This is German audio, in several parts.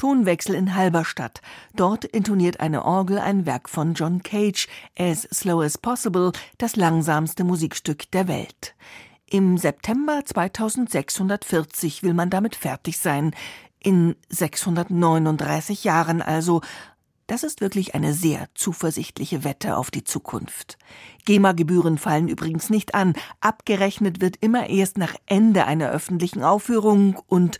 Tonwechsel in Halberstadt. Dort intoniert eine Orgel ein Werk von John Cage, As Slow as Possible, das langsamste Musikstück der Welt. Im September 2640 will man damit fertig sein. In 639 Jahren also. Das ist wirklich eine sehr zuversichtliche Wette auf die Zukunft. GEMA-Gebühren fallen übrigens nicht an. Abgerechnet wird immer erst nach Ende einer öffentlichen Aufführung und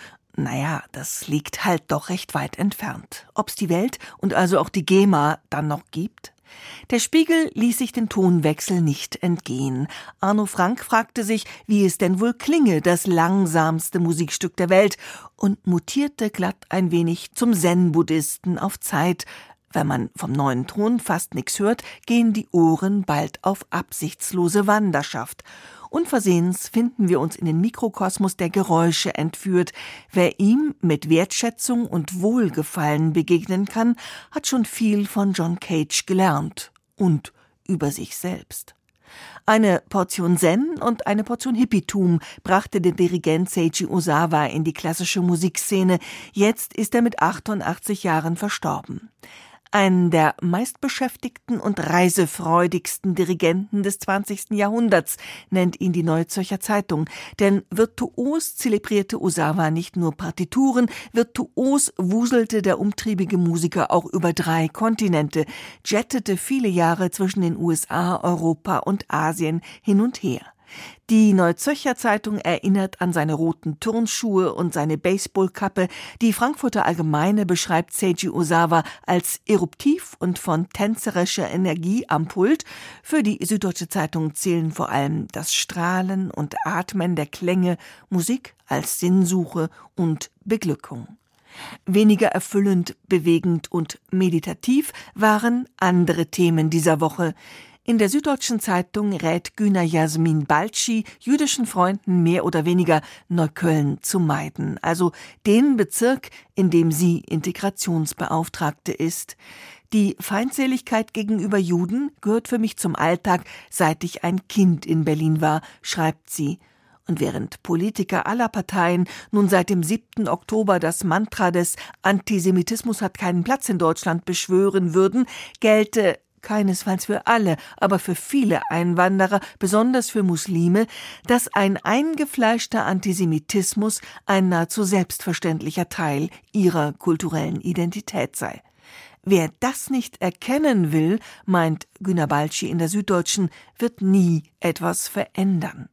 das liegt halt doch recht weit entfernt. Ob's die Welt und also auch die GEMA dann noch gibt? Der Spiegel ließ sich den Tonwechsel nicht entgehen. Arno Frank fragte sich, wie es denn wohl klinge, das langsamste Musikstück der Welt, und mutierte glatt ein wenig zum Zen-Buddhisten auf Zeit. Wenn man vom neuen Ton fast nichts hört, gehen die Ohren bald auf absichtslose Wanderschaft. Unversehens finden wir uns in den Mikrokosmos der Geräusche entführt. Wer ihm mit Wertschätzung und Wohlgefallen begegnen kann, hat schon viel von John Cage gelernt und über sich selbst. Eine Portion Zen und eine Portion Hippietum brachte der Dirigent Seiji Ozawa in die klassische Musikszene. Jetzt ist er mit 88 Jahren verstorben. Einen der meistbeschäftigten und reisefreudigsten Dirigenten des 20. Jahrhunderts nennt ihn die Neue Zürcher Zeitung. Denn virtuos zelebrierte Ozawa nicht nur Partituren, virtuos wuselte der umtriebige Musiker auch über 3 Kontinente, jettete viele Jahre zwischen den USA, Europa und Asien hin und her. Die Neue Zürcher Zeitung erinnert an seine roten Turnschuhe und seine Baseballkappe. Die Frankfurter Allgemeine beschreibt Seiji Ozawa als eruptiv und von tänzerischer Energie am Pult. Für die Süddeutsche Zeitung zählen vor allem das Strahlen und Atmen der Klänge, Musik als Sinnsuche und Beglückung. Weniger erfüllend, bewegend und meditativ waren andere Themen dieser Woche. In der Süddeutschen Zeitung rät Güner Jasmin Balci jüdischen Freunden mehr oder weniger Neukölln zu meiden, also den Bezirk, in dem sie Integrationsbeauftragte ist. Die Feindseligkeit gegenüber Juden gehört für mich zum Alltag, seit ich ein Kind in Berlin war, schreibt sie. Und während Politiker aller Parteien nun seit dem 7. Oktober das Mantra des Antisemitismus hat keinen Platz in Deutschland beschwören würden, gelte keinesfalls für alle, aber für viele Einwanderer, besonders für Muslime, dass ein eingefleischter Antisemitismus ein nahezu selbstverständlicher Teil ihrer kulturellen Identität sei. Wer das nicht erkennen will, meint Güner Balci in der Süddeutschen, wird nie etwas verändern.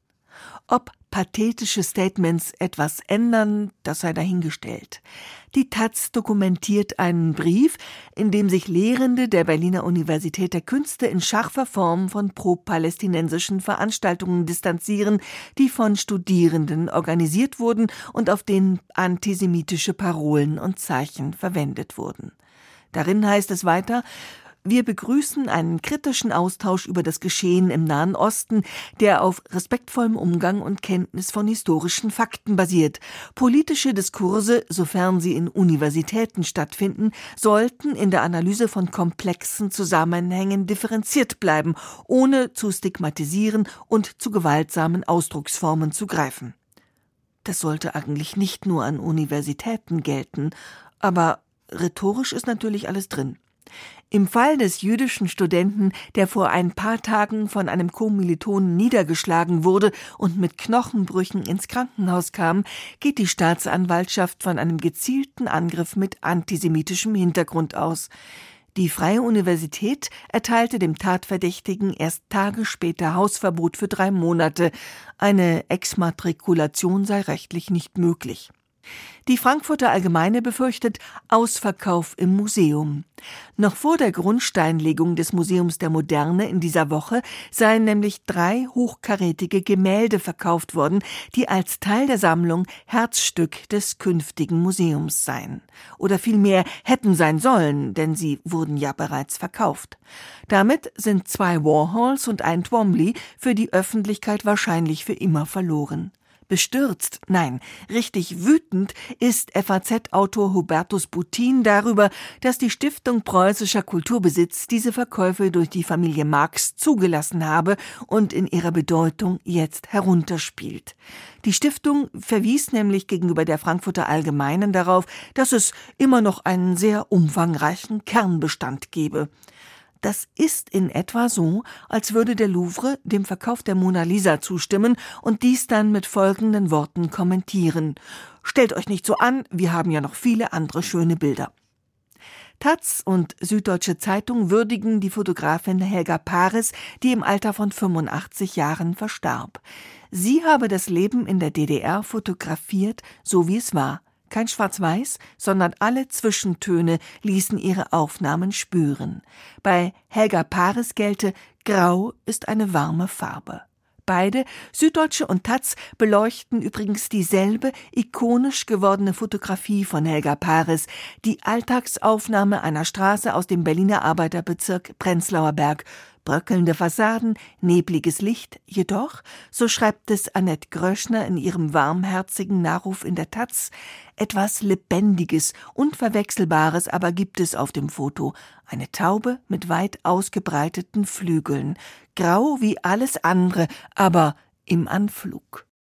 Ob pathetische Statements etwas ändern, das sei dahingestellt. Die taz dokumentiert einen Brief, in dem sich Lehrende der Berliner Universität der Künste in scharfer Form von pro-palästinensischen Veranstaltungen distanzieren, die von Studierenden organisiert wurden und auf denen antisemitische Parolen und Zeichen verwendet wurden. Darin heißt es weiter: Wir begrüßen einen kritischen Austausch über das Geschehen im Nahen Osten, der auf respektvollem Umgang und Kenntnis von historischen Fakten basiert. Politische Diskurse, sofern sie in Universitäten stattfinden, sollten in der Analyse von komplexen Zusammenhängen differenziert bleiben, ohne zu stigmatisieren und zu gewaltsamen Ausdrucksformen zu greifen. Das sollte eigentlich nicht nur an Universitäten gelten, aber rhetorisch ist natürlich alles drin. Im Fall des jüdischen Studenten, der vor ein paar Tagen von einem Kommilitonen niedergeschlagen wurde und mit Knochenbrüchen ins Krankenhaus kam, geht die Staatsanwaltschaft von einem gezielten Angriff mit antisemitischem Hintergrund aus. Die Freie Universität erteilte dem Tatverdächtigen erst Tage später Hausverbot für 3 Monate. Eine Exmatrikulation sei rechtlich nicht möglich. Die Frankfurter Allgemeine befürchtet Ausverkauf im Museum. Noch vor der Grundsteinlegung des Museums der Moderne in dieser Woche seien nämlich 3 hochkarätige Gemälde verkauft worden, die als Teil der Sammlung Herzstück des künftigen Museums seien. Oder vielmehr hätten sein sollen, denn sie wurden ja bereits verkauft. Damit sind 2 Warhols und ein Twombly für die Öffentlichkeit wahrscheinlich für immer verloren. Bestürzt, nein, richtig wütend ist FAZ-Autor Hubertus Buttin darüber, dass die Stiftung Preußischer Kulturbesitz diese Verkäufe durch die Familie Marx zugelassen habe und in ihrer Bedeutung jetzt herunterspielt. Die Stiftung verwies nämlich gegenüber der Frankfurter Allgemeinen darauf, dass es immer noch einen sehr umfangreichen Kernbestand gebe. Das ist in etwa so, als würde der Louvre dem Verkauf der Mona Lisa zustimmen und dies dann mit folgenden Worten kommentieren: Stellt euch nicht so an, wir haben ja noch viele andere schöne Bilder. taz und Süddeutsche Zeitung würdigen die Fotografin Helga Paris, die im Alter von 85 Jahren verstarb. Sie habe das Leben in der DDR fotografiert, so wie es war. Kein Schwarz-Weiß, sondern alle Zwischentöne ließen ihre Aufnahmen spüren. Bei Helga Paris gelte, Grau ist eine warme Farbe. Beide, Süddeutsche und taz, beleuchten übrigens dieselbe ikonisch gewordene Fotografie von Helga Paris, die Alltagsaufnahme einer Straße aus dem Berliner Arbeiterbezirk Prenzlauer Berg. Bröckelnde Fassaden, nebliges Licht, jedoch, so schreibt es Annette Gröschner in ihrem warmherzigen Nachruf in der taz, etwas Lebendiges, Unverwechselbares aber gibt es auf dem Foto. Eine Taube mit weit ausgebreiteten Flügeln, grau wie alles andere, aber im Anflug.